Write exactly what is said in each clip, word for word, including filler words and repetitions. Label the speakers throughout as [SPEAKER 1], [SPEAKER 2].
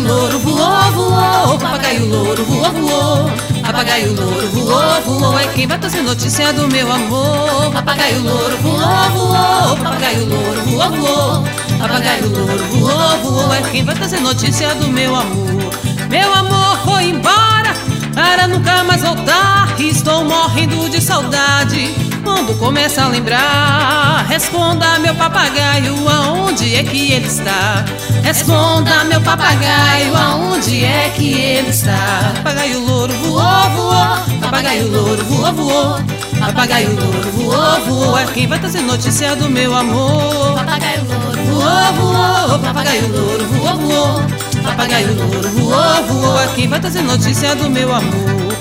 [SPEAKER 1] louro voou, voou, papagaio louro voou, voou. Papagaio louro voou, voou, é quem vai trazer notícia do meu amor. Papagaio louro voou, voou, papagaio louro voou, voou. Papagaio louro voou, voou, é quem vai trazer notícia do meu amor. Meu amor foi embora para nunca mais voltar, estou morrendo de saudade. Quando começa a lembrar, responda meu papagaio, aonde é que ele está? Responda meu papagaio, aonde é que ele está? Papagaio louro voou, voou, papagaio louro voou, voou. Papagaio louro voou, voou, é quem vai trazer notícia do meu amor.
[SPEAKER 2] Papagaio louro
[SPEAKER 1] Voou, voou, papagaio louro voou, voou. Papagaio louro voou, voou, é quem vai trazer notícia do meu amor.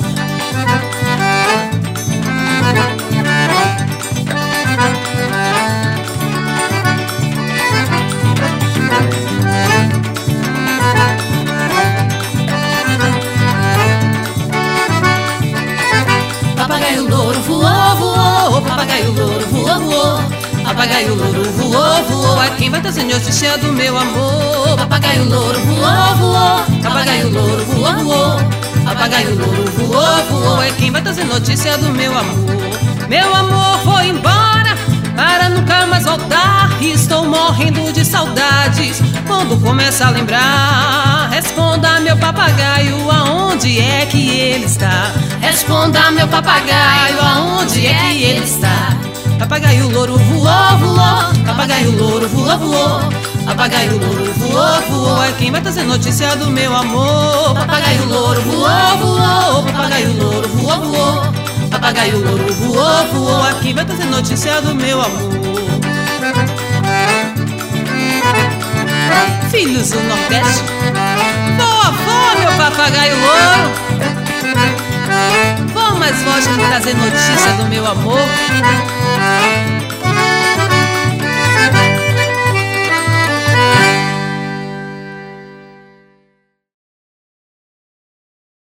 [SPEAKER 1] Papagaio louro voou, voou, papagaio louro voou, voou. Papagaio louro voou, voou, é quem vai trazer notícia do meu amor. Papagaio louro voou, voou, papagaio louro voou, voou. Papagaio louro voou, voou, é quem vai trazer notícia do meu amor. Meu amor foi embora para nunca mais voltar, estou morrendo de saudades. Quando começa a lembrar, responda meu papagaio, aonde é que ele está? Responda meu papagaio, aonde é que ele está? Papagaio louro voou, voou, papagaio louro voou, voou. Papagaio louro voou, voou, é quem vai trazer notícia do meu amor. Papagaio louro voou, voou, papagaio louro voou, voou. Papagaio louro voou, voou, é quem vai trazer notícia do meu amor. Filhos do Nordeste, voa, voa meu papagaio louro. Voa mais forte pra trazer notícia do meu amor.